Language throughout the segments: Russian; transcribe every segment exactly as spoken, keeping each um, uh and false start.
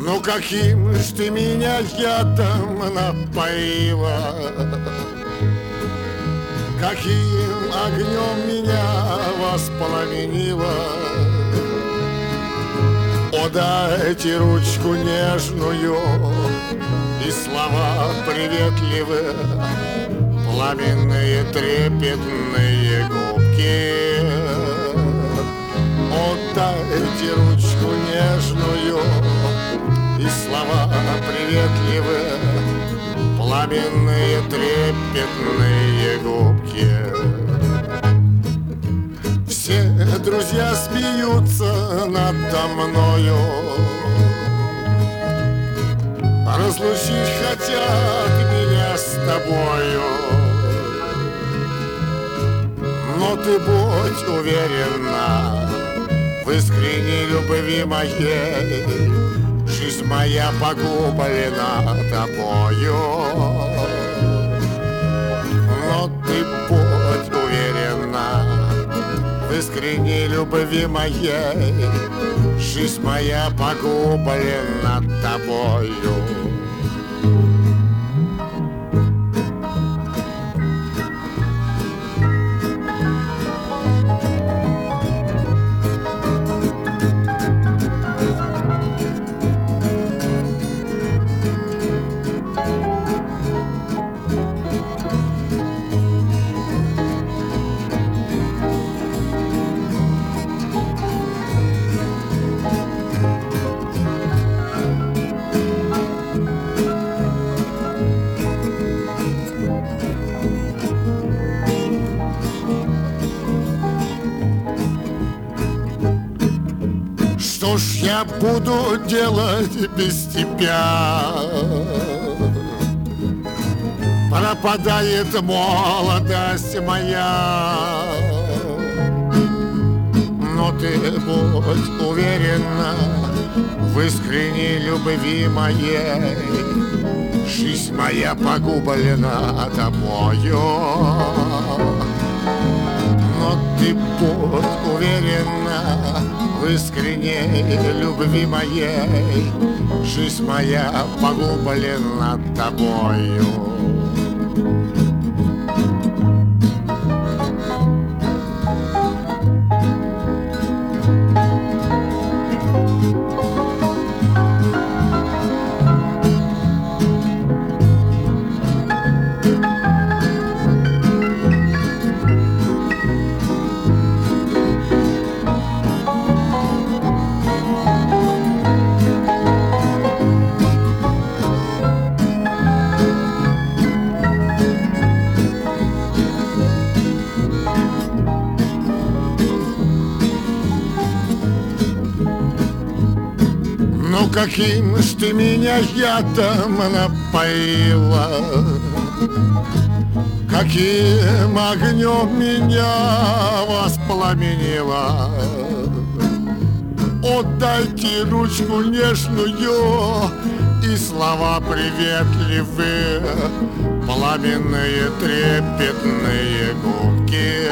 Ну каким ж ты меня ядом напоила, каким огнем меня воспламенила. О, дайте ручку нежную и слова приветливые, пламенные трепетные губки. О, дайте ручку нежную и слова приветливые, пламенные трепетные губки. Все друзья смеются надо мною, разлучить хотят меня с тобою. Но ты будь уверена в искренней любви моей, жизнь моя погублена тобою. Но ты будь уверена в искренней любви моей, жизнь моя погублена тобою. Что ж я буду делать без тебя? Пропадает молодость моя. Но ты будь уверена в искренней любви моей, жизнь моя погублена тобою. Но ты будь уверена в искренней любви моей, жизнь моя погублена тобою. Ну каким ж ты меня ядом напоила, каким огнем меня воспламенила. Отдайте ручку нежную и слова приветливые, пламенные трепетные губки.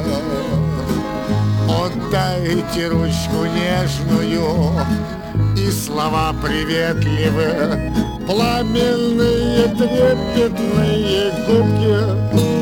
Отдайте ручку нежную и слова приветливые, пламенные трепетные губки.